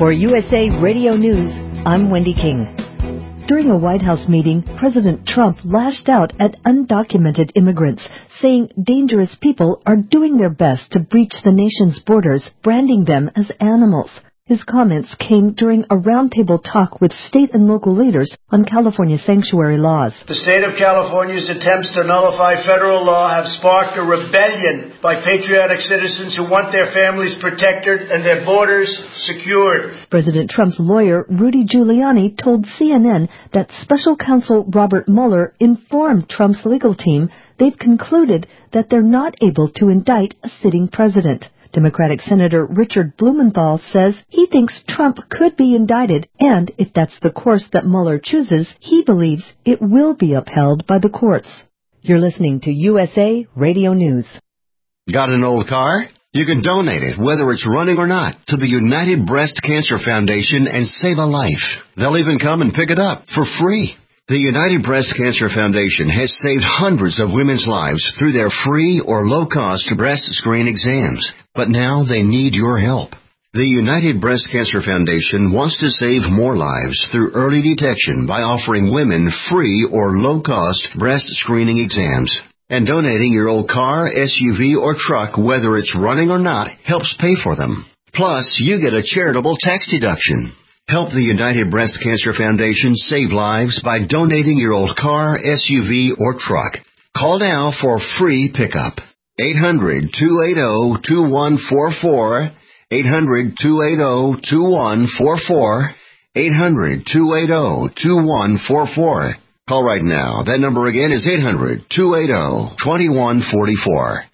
For USA Radio News, I'm Wendy King. During a White House meeting, President Trump lashed out at undocumented immigrants, saying dangerous people are doing their best to breach the nation's borders, branding them as animals. His comments came during a roundtable talk with state and local leaders on California sanctuary laws. The state of California's attempts to nullify federal law have sparked a rebellion by patriotic citizens who want their families protected and their borders secured. President Trump's lawyer, Rudy Giuliani, told CNN that Special Counsel Robert Mueller informed Trump's legal team they've concluded that they're not able to indict a sitting president. Democratic Senator Richard Blumenthal says he thinks Trump could be indicted, and if that's the course that Mueller chooses, he believes it will be upheld by the courts. You're listening to USA Radio News. Got an old car? You can donate it, whether it's running or not, to the United Breast Cancer Foundation and save a life. They'll even come and pick it up for free. The United Breast Cancer Foundation has saved hundreds of women's lives through their free or low-cost breast screen exams. But now they need your help. The United Breast Cancer Foundation wants to save more lives through early detection by offering women free or low-cost breast screening exams. And donating your old car, SUV, or truck, whether it's running or not, helps pay for them. Plus, you get a charitable tax deduction. Help the United Breast Cancer Foundation save lives by donating your old car, SUV, or truck. Call now for free pickup. 800-280-2144, 800-280-2144, 800-280-2144. Call right now. That number again is 800-280-2144.